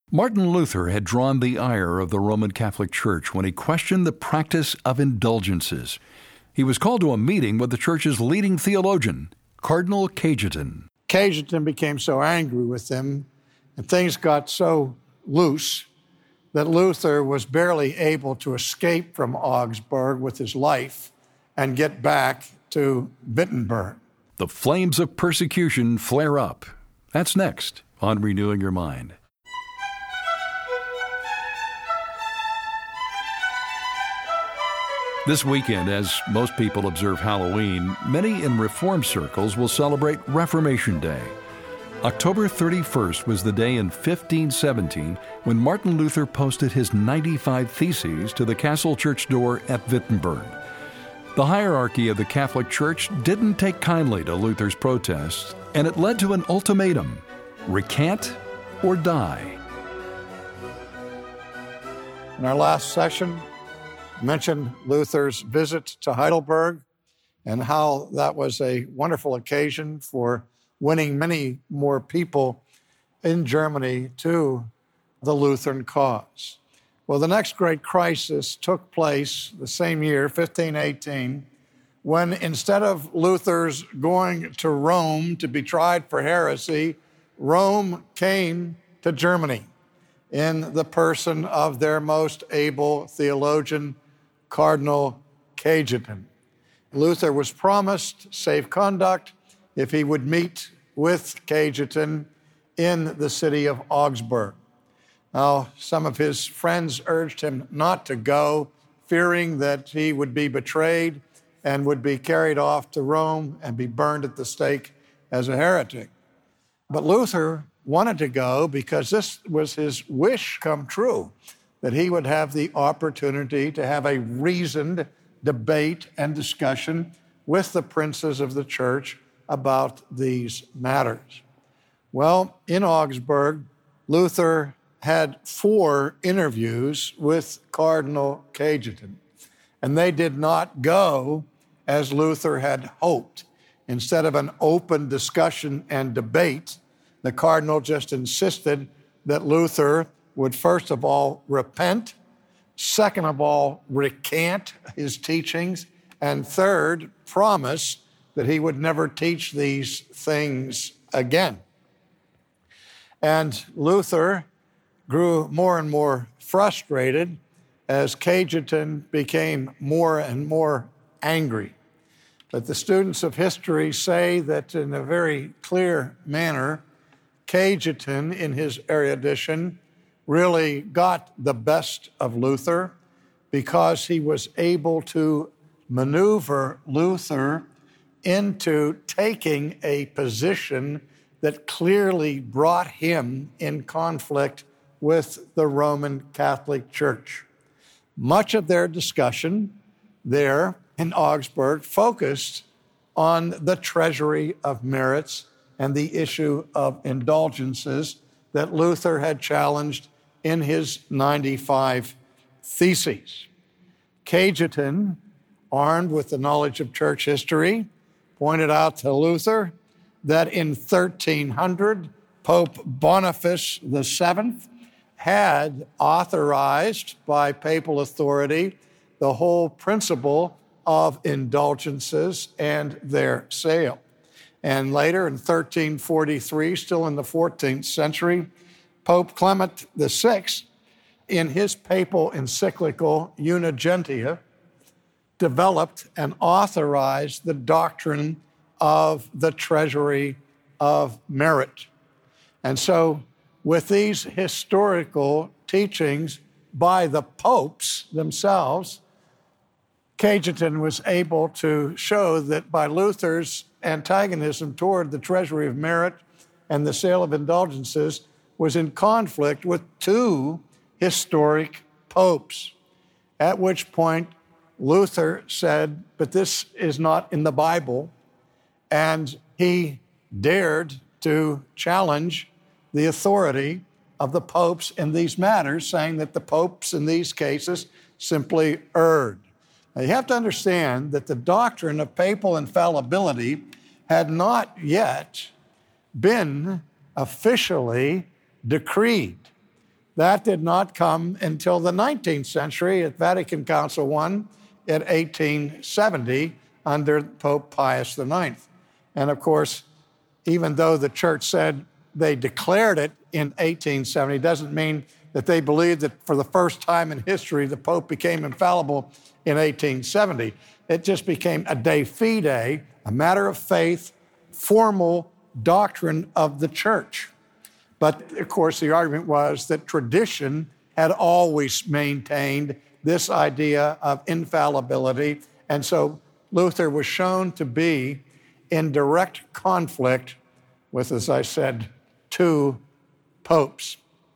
Martin Luther had drawn the ire of the Roman Catholic Church when he questioned the practice of indulgences. He was called to a meeting with the church's leading theologian, Cardinal Cajetan. Cajetan became so angry with them, and things got so loose that Luther was barely able to escape from Augsburg with his life and get back to Wittenberg. The flames of persecution flare up. That's next on Renewing Your Mind. This weekend, as most people observe Halloween, many in Reformed circles will celebrate Reformation Day. October 31st was the day in 1517 when Martin Luther posted his 95 Theses to the castle church door at Wittenberg. The hierarchy of the Catholic Church didn't take kindly to Luther's protests, and it led to an ultimatum: recant or die. In our last session, I mentioned Luther's visit to Heidelberg and how that was a wonderful occasion for winning many more people in Germany to the Lutheran cause. Well, the next great crisis took place the same year, 1518, when instead of Luther's going to Rome to be tried for heresy, Rome came to Germany in the person of their most able theologian, Cardinal Cajetan. Luther was promised safe conduct if he would meet with Cajetan in the city of Augsburg. Now, some of his friends urged him not to go, fearing that he would be betrayed and would be carried off to Rome and be burned at the stake as a heretic. But Luther wanted to go because this was his wish come true, that he would have the opportunity to have a reasoned debate and discussion with the princes of the church about these matters. Well, in Augsburg, Luther had 4 interviews with Cardinal Cajetan, and they did not go as Luther had hoped. Instead of an open discussion and debate, the cardinal just insisted that Luther would first of all repent, second of all recant his teachings, and third, promise that he would never teach these things again. And Luther grew more and more frustrated as Cajetan became more and more angry. But the students of history say that in a very clear manner, Cajetan, in his erudition, really got the best of Luther because he was able to maneuver Luther into taking a position that clearly brought him in conflict with the Roman Catholic Church. Much of their discussion there in Augsburg focused on the treasury of merits and the issue of indulgences that Luther had challenged in his 95 Theses. Cajetan, armed with the knowledge of church history, pointed out to Luther that in 1300, Pope Boniface VII had authorized by papal authority the whole principle of indulgences and their sale. And later in 1343, still in the 14th century, Pope Clement VI, in his papal encyclical Unigentia, developed and authorized the doctrine of the treasury of merit. And so, with these historical teachings by the popes themselves, Cajetan was able to show that by Luther's antagonism toward the treasury of merit and the sale of indulgences was in conflict with 2 historic popes, at which point Luther said, but this is not in the Bible, and he dared to challenge the authority of the popes in these matters, saying that the popes in these cases simply erred. Now, you have to understand that the doctrine of papal infallibility had not yet been officially decreed. That did not come until the 19th century at Vatican Council I in 1870 under Pope Pius IX. And of course, even though the church said they declared it in 1870, doesn't mean that they believed that for the first time in history the Pope became infallible in 1870. It just became a de fide, a matter of faith, formal doctrine of the church. But of course, the argument was that tradition had always maintained this idea of infallibility. And so Luther was shown to be in direct conflict with, as I said, two popes.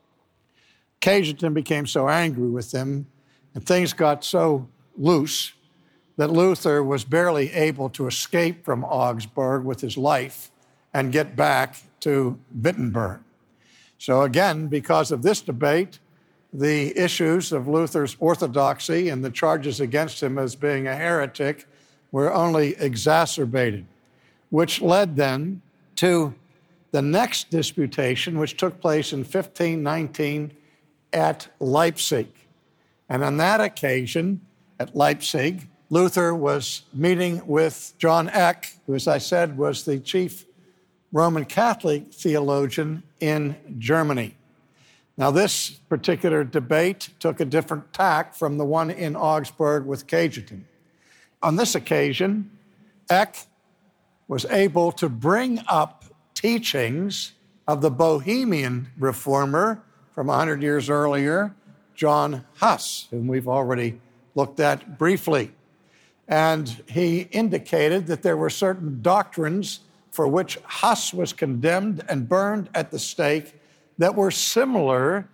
Cajetan became so angry with them, and things got so loose that Luther was barely able to escape from Augsburg with his life and get back to Wittenberg. So again, because of this debate, the issues of Luther's orthodoxy and the charges against him as being a heretic were only exacerbated, which led then to the next disputation, which took place in 1519 at Leipzig. And on that occasion, at Leipzig, Luther was meeting with John Eck, who, as I said, was the chief Roman Catholic theologian in Germany. Now, this particular debate took a different tack from the one in Augsburg with Cajetan. On this occasion, Eck was able to bring up teachings of the Bohemian reformer from 100 years earlier, John Huss, whom we've already looked at briefly. And he indicated that there were certain doctrines for which Huss was condemned and burned at the stake that were similar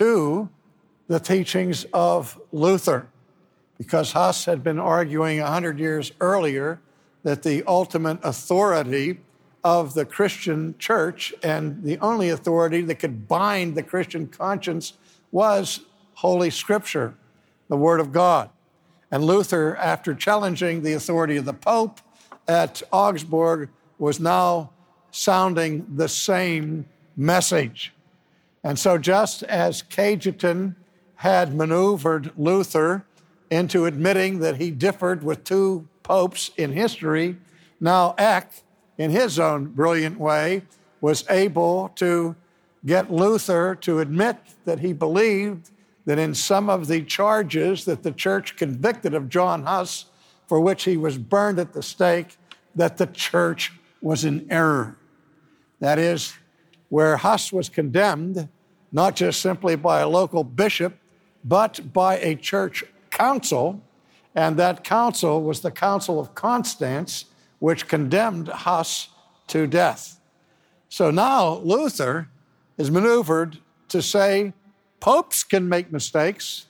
to the teachings of Luther, because Huss had been arguing 100 years earlier that the ultimate authority of the Christian church and the only authority that could bind the Christian conscience was Holy Scripture, the Word of God. And Luther, after challenging the authority of the Pope at Augsburg, was now sounding the same message. And so just as Cajetan had maneuvered Luther into admitting that he differed with two popes in history, now Eck, in his own brilliant way, was able to get Luther to admit that he believed that in some of the charges that the church convicted of John Huss, for which he was burned at the stake, that the church was in error. That is, where Huss was condemned, not just simply by a local bishop, but by a church council, and that council was the Council of Constance, which condemned Huss to death. So now Luther is maneuvered to say popes can make mistakes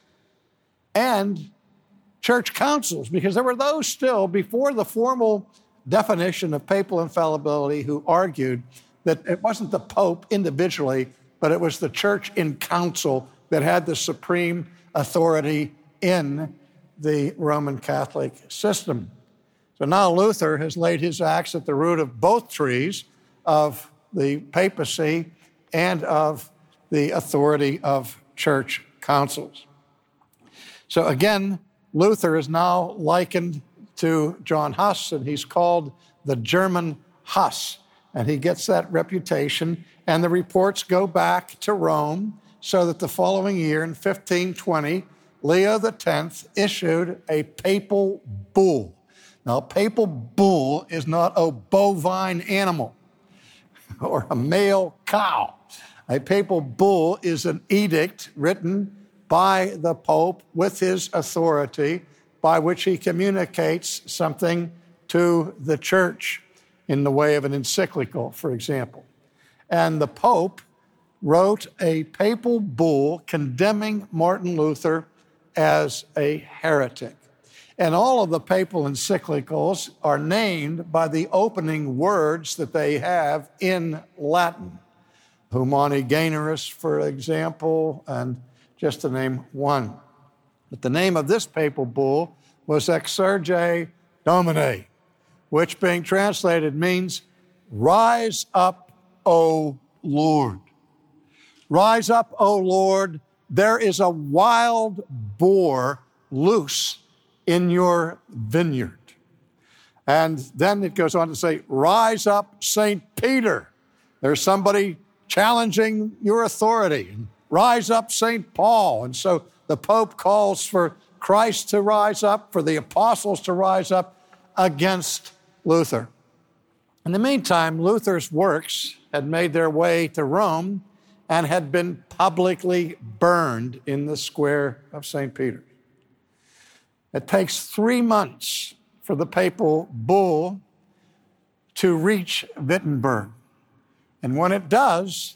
and church councils, because there were those still before the formal definition of papal infallibility who argued that it wasn't the Pope individually, but it was the church in council that had the supreme authority in the Roman Catholic system. So now Luther has laid his axe at the root of both trees of the papacy and of the authority of church councils. So again, Luther is now likened to John Huss, and he's called the German Huss. And he gets that reputation, and the reports go back to Rome, so that the following year, in 1520, Leo X issued a papal bull. Now, a papal bull is not a bovine animal or a male cow. A papal bull is an edict written by the Pope with his authority, by which he communicates something to the church in the way of an encyclical, for example. And the Pope wrote a papal bull condemning Martin Luther as a heretic. And all of the papal encyclicals are named by the opening words that they have in Latin. Humani Generis, for example, and just to name one. But the name of this papal bull was Exsurge Domine, which being translated means, "Rise up, O Lord." Rise up, O Lord, there is a wild boar loose in your vineyard. And then it goes on to say, rise up, St. Peter. There's somebody challenging your authority. Rise up, St. Paul. And so the Pope calls for Christ to rise up, for the apostles to rise up against Luther. In the meantime, Luther's works had made their way to Rome and had been publicly burned in the square of St. Peter. It takes 3 months for the papal bull to reach Wittenberg. And when it does,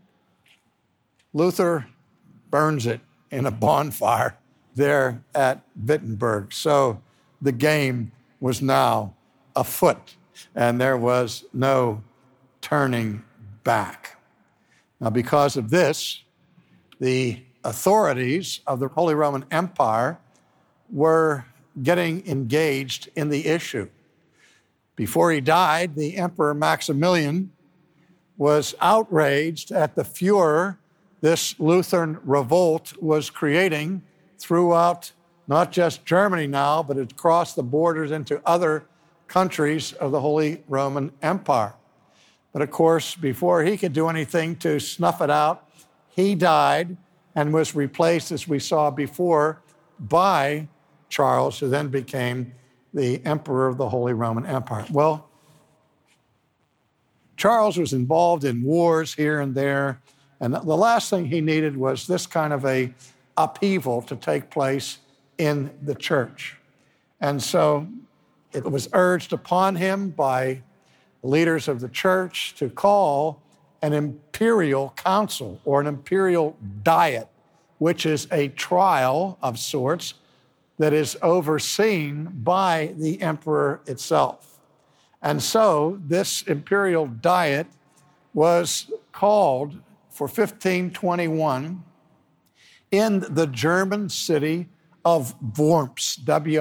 Luther burns it in a bonfire there at Wittenberg. So the game was now afoot, and there was no turning back. Now, because of this, the authorities of the Holy Roman Empire were getting engaged in the issue. Before he died, the Emperor Maximilian was outraged at the furor this Lutheran revolt was creating throughout not just Germany now, but across the borders into other countries of the Holy Roman Empire. But of course, before he could do anything to snuff it out, he died and was replaced, as we saw before, by Charles, who then became the emperor of the Holy Roman Empire. Well, Charles was involved in wars here and there, and the last thing he needed was this kind of a upheaval to take place in the church. And so it was urged upon him by leaders of the church to call an imperial council or an imperial diet, which is a trial of sorts that is overseen by the emperor itself. And so this imperial diet was called for 1521 in the German city of Worms,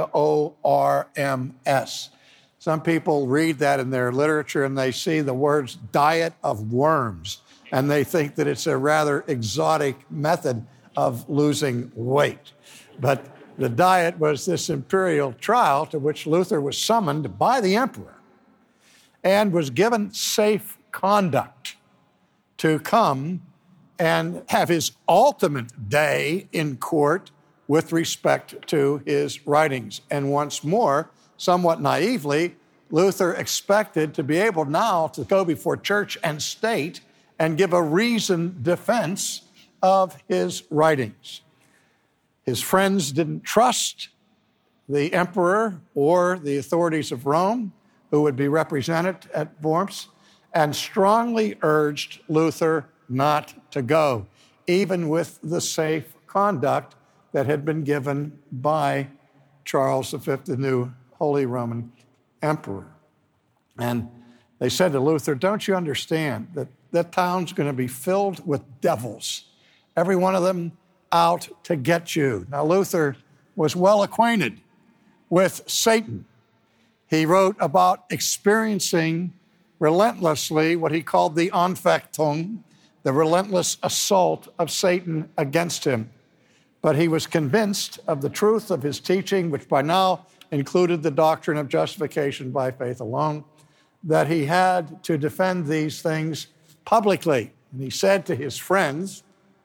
W-O-R-M-S. Some people read that in their literature and they see the words diet of worms, and they think that it's a rather exotic method of losing weight. But the diet was this imperial trial to which Luther was summoned by the emperor and was given safe conduct to come and have his ultimate day in court with respect to his writings. And once more, somewhat naively, Luther expected to be able now to go before church and state and give a reasoned defense of his writings. His friends didn't trust the emperor or the authorities of Rome, who would be represented at Worms, and strongly urged Luther not to go, even with the safe conduct that had been given by Charles V, the new Holy Roman Emperor. And they said to Luther, don't you understand that that town's going to be filled with devils, every one of them out to get you? Now, Luther was well acquainted with Satan. He wrote about experiencing relentlessly what he called the Anfechtung, the relentless assault of Satan against him. But he was convinced of the truth of his teaching, which by now included the doctrine of justification by faith alone, that he had to defend these things publicly. And he said to his friends,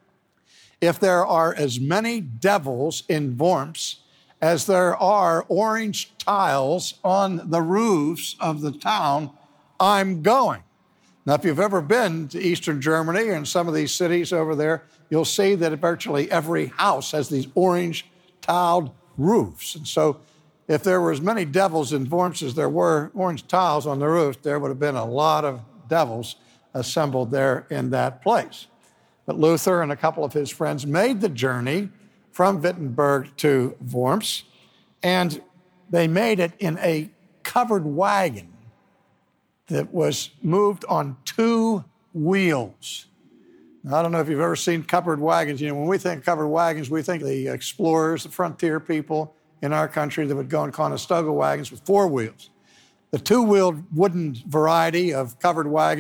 if there are as many devils in Worms as there are orange tiles on the roofs of the town, I'm going. Now, if you've ever been to Eastern Germany and some of these cities over there, you'll see that virtually every house has these orange tiled roofs. And so if there were as many devils in Worms as there were orange tiles on the roof, there would have been a lot of devils assembled there in that place. But Luther and a couple of his friends made the journey from Wittenberg to Worms, and they made it in a covered wagon that was moved on 2 wheels. Now, I don't know if you've ever seen covered wagons. You know, when we think covered wagons, we think the explorers, the frontier people in our country that would go in Conestoga wagons with 4 wheels. The 2-wheeled wooden variety of covered wagons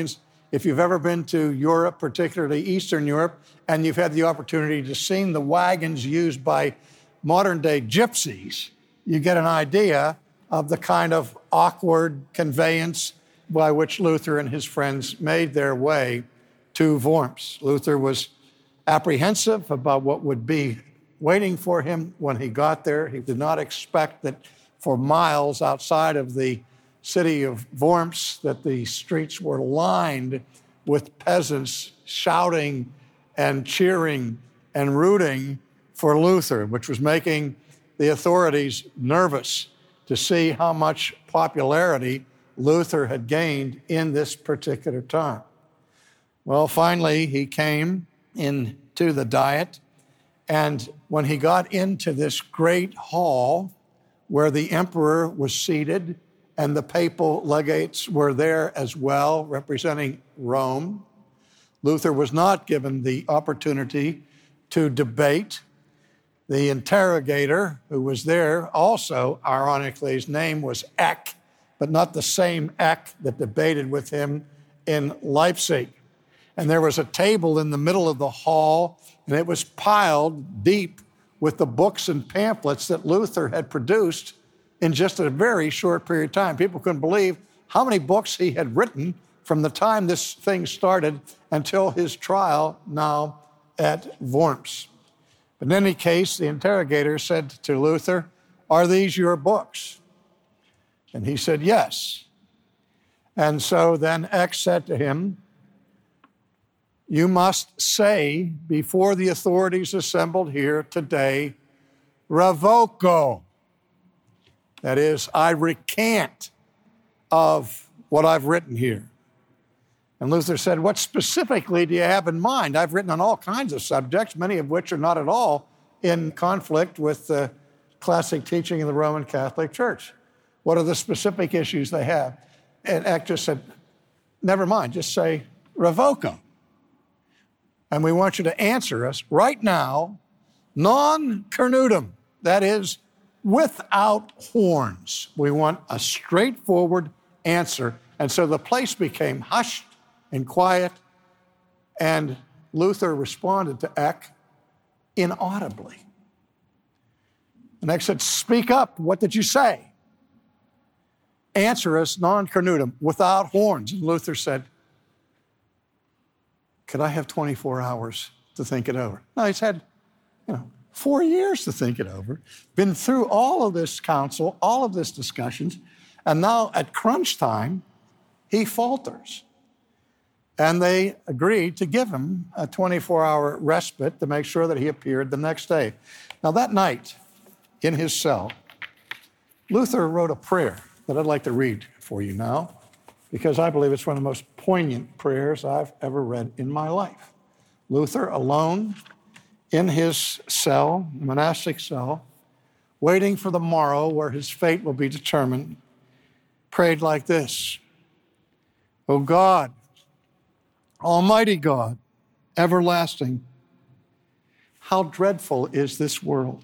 if you've ever been to Europe, particularly Eastern Europe, and you've had the opportunity to see the wagons used by modern-day gypsies, you get an idea of the kind of awkward conveyance by which Luther and his friends made their way to Worms. Luther was apprehensive about what would be waiting for him when he got there. He did not expect that for miles outside of the city of Worms that the streets were lined with peasants shouting and cheering and rooting for Luther, which was making the authorities nervous to see how much popularity Luther had gained in this particular time. Well, finally, he came into the Diet, and when he got into this great hall where the emperor was seated and the papal legates were there as well, representing Rome, Luther was not given the opportunity to debate. The interrogator who was there also, ironically, his name was Eck, but not the same Eck that debated with him in Leipzig. And there was a table in the middle of the hall, and it was piled deep with the books and pamphlets that Luther had produced in just a very short period of time. People couldn't believe how many books he had written from the time this thing started until his trial now at Worms. But in any case, the interrogator said to Luther, "Are these your books?" And he said, "Yes." And so then Eck said to him, "You must say before the authorities assembled here today, revoco." That is, I recant of what I've written here. And Luther said, "What specifically do you have in mind? I've written on all kinds of subjects, many of which are not at all in conflict with the classic teaching of the Roman Catholic Church. What are the specific issues they have?" And Eck just said, "Never mind, just say revoco. And we want you to answer us right now, non cornutum, that is, without horns. We want a straightforward answer." And so the place became hushed and quiet, and Luther responded to Eck inaudibly. And Eck said, "Speak up, what did you say? Answer us non cornutum, without horns." And Luther said, "Could I have 24 hours to think it over?" No, he's had, 4 years to think it over, been through all of this counsel, all of this discussions, and now at crunch time, he falters. And they agreed to give him a 24-hour respite to make sure that he appeared the next day. Now that night, in his cell, Luther wrote a prayer that I'd like to read for you now, because I believe it's one of the most poignant prayers I've ever read in my life. Luther, alone in his cell, monastic cell, waiting for the morrow where his fate will be determined, prayed like this: "O God, Almighty God, everlasting, how dreadful is this world.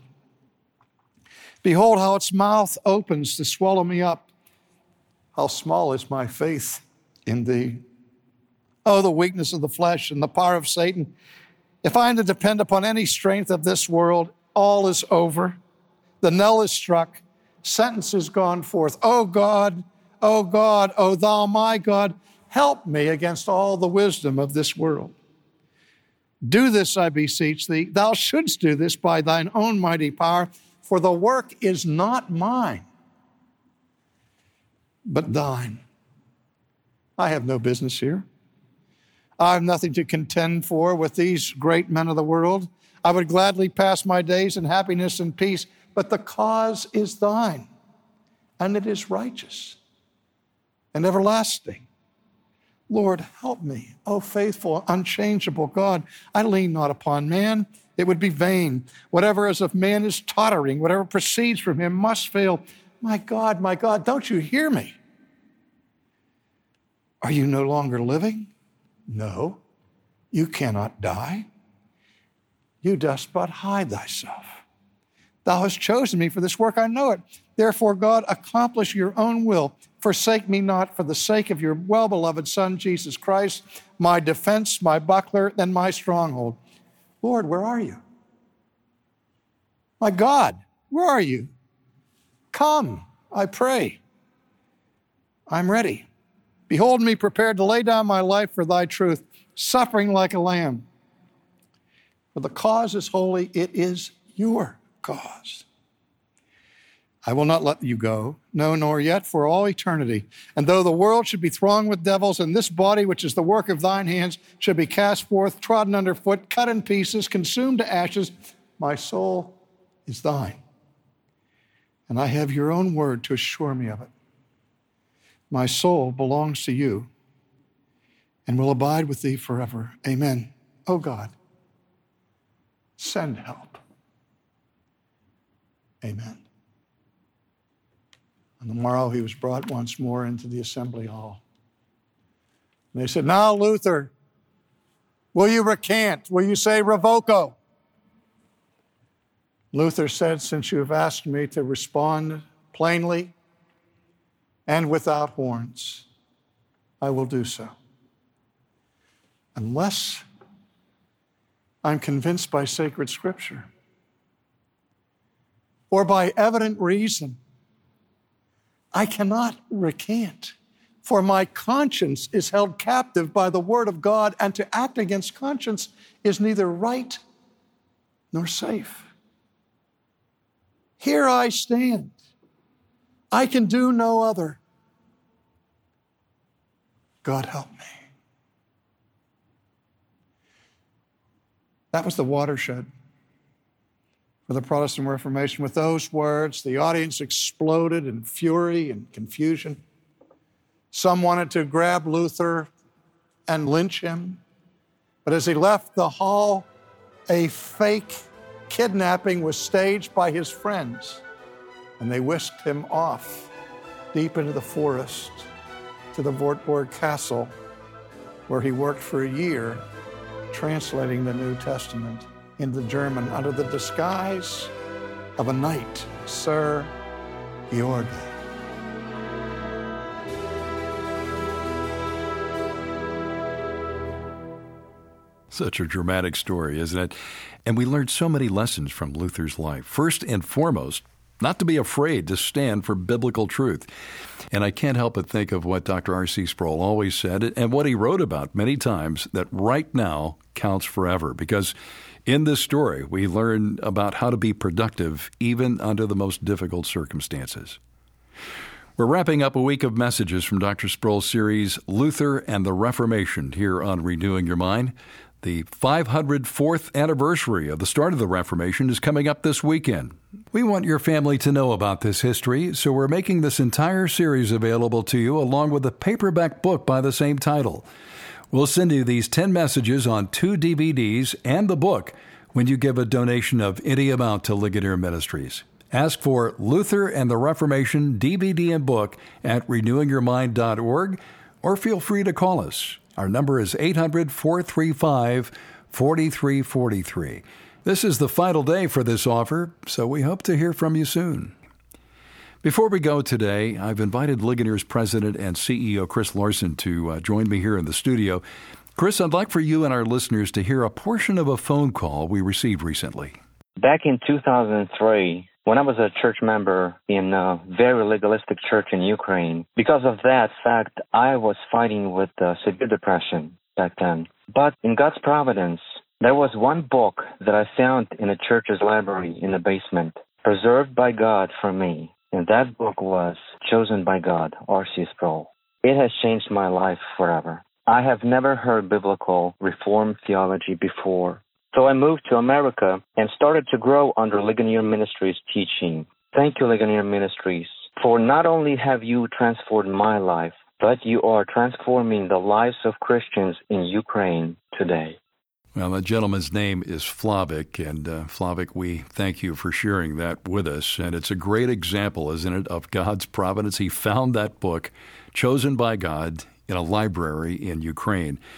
Behold how its mouth opens to swallow me up. How small is my faith in thee. Oh, the weakness of the flesh and the power of Satan. If I am to depend upon any strength of this world, all is over. The knell is struck. Sentence is gone forth. O God, O God, O thou my God, help me against all the wisdom of this world. Do this, I beseech thee. Thou shouldst do this by thine own mighty power, for the work is not mine, but thine. I have no business here. I have nothing to contend for with these great men of the world. I would gladly pass my days in happiness and peace, but the cause is thine, and it is righteous and everlasting. Lord, help me, O faithful, unchangeable God. I lean not upon man. It would be vain. Whatever is of man is tottering. Whatever proceeds from him must fail. My God, don't you hear me? Are you no longer living? No, you cannot die. You dost but hide thyself. Thou hast chosen me for this work, I know it. Therefore, God, accomplish your own will. Forsake me not for the sake of your well-beloved Son, Jesus Christ, my defense, my buckler, and my stronghold. Lord, where are you? My God, where are you? Come, I pray. I'm ready. Behold me prepared to lay down my life for thy truth, suffering like a lamb. For the cause is holy, it is your cause. I will not let you go, no, nor yet for all eternity. And though the world should be thronged with devils, and this body, which is the work of thine hands, should be cast forth, trodden underfoot, cut in pieces, consumed to ashes, my soul is thine. And I have your own word to assure me of it. My soul belongs to you and will abide with thee forever. Amen. Oh God, send help. Amen. On the morrow, he was brought once more into the assembly hall. And they said, now, Luther, will you recant? Will you say revoco? Luther said, since you have asked me to respond plainly and without horns, I will do so. Unless I'm convinced by sacred scripture or by evident reason, I cannot recant, for my conscience is held captive by the word of God, and to act against conscience is neither right nor safe. Here I stand. I can do no other. God help me. That was the watershed for the Protestant Reformation. With those words, the audience exploded in fury and confusion. Some wanted to grab Luther and lynch him. But as he left the hall, a fake kidnapping was staged by his friends, and they whisked him off deep into the forest to the Wartburg Castle, where he worked for a year translating the New Testament into German under the disguise of a knight, Sir George. Such a dramatic story, isn't it? And we learned so many lessons from Luther's life. First and foremost, not to be afraid to stand for biblical truth. And I can't help but think of what Dr. R.C. Sproul always said, and what he wrote about many times, that right now counts forever. Because in this story, we learn about how to be productive even under the most difficult circumstances. We're wrapping up a week of messages from Dr. Sproul's series, Luther and the Reformation, here on Renewing Your Mind. The 504th anniversary of the start of the Reformation is coming up this weekend. We want your family to know about this history, so we're making this entire series available to you along with a paperback book by the same title. We'll send you these 10 messages on 2 DVDs and the book when you give a donation of any amount to Ligonier Ministries. Ask for Luther and the Reformation DVD and book at renewingyourmind.org, or feel free to call us. Our number is 800-435-4343. This is the final day for this offer, so we hope to hear from you soon. Before we go today, I've invited Ligonier's president and CEO, Chris Larson, to join me here in the studio. Chris, I'd like for you and our listeners to hear a portion of a phone call we received recently. Back in 2003, when I was a church member in a very legalistic church in Ukraine, because of that fact, I was fighting with severe depression back then. But in God's providence, there was one book that I found in a church's library in the basement, preserved by God for me. And that book was Chosen by God, R.C. Sproul. It has changed my life forever. I have never heard biblical Reformed theology before. So I moved to America and started to grow under Ligonier Ministries' teaching. Thank you, Ligonier Ministries, for not only have you transformed my life, but you are transforming the lives of Christians in Ukraine today. Well, that gentleman's name is Flavik, and Flavik, we thank you for sharing that with us. And it's a great example, isn't it, of God's providence. He found that book, Chosen by God, in a library in Ukraine.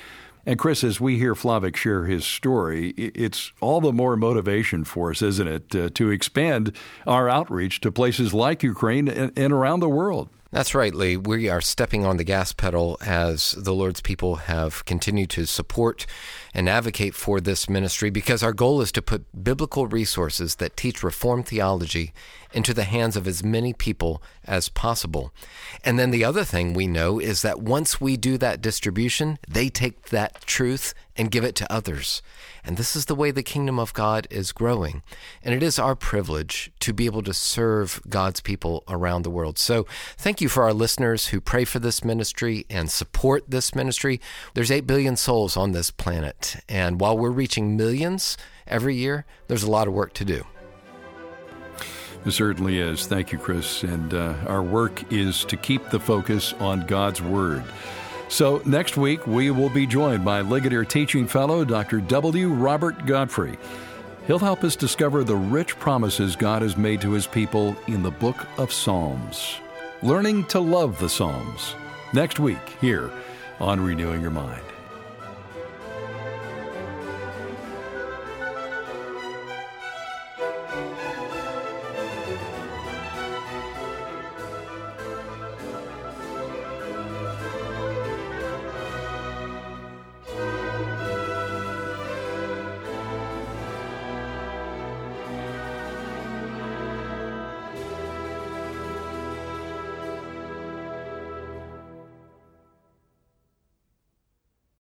And Chris, as we hear Flavik share his story, it's all the more motivation for us, isn't it, to expand our outreach to places like Ukraine and around the world. That's right, Lee. We are stepping on the gas pedal as the Lord's people have continued to support and advocate for this ministry, because our goal is to put biblical resources that teach Reformed theology into the hands of as many people as possible. And then the other thing we know is that once we do that distribution, they take that truth and give it to others. And this is the way the kingdom of God is growing. And it is our privilege to be able to serve God's people around the world. So thank you for our listeners who pray for this ministry and support this ministry. There's 8 billion souls on this planet. And while we're reaching millions every year, there's a lot of work to do. It certainly is. Thank you, Chris. And our work is to keep the focus on God's Word. So next week, we will be joined by Ligonier Teaching Fellow Dr. W. Robert Godfrey. He'll help us discover the rich promises God has made to His people in the book of Psalms. Learning to love the Psalms. Next week, here on Renewing Your Mind.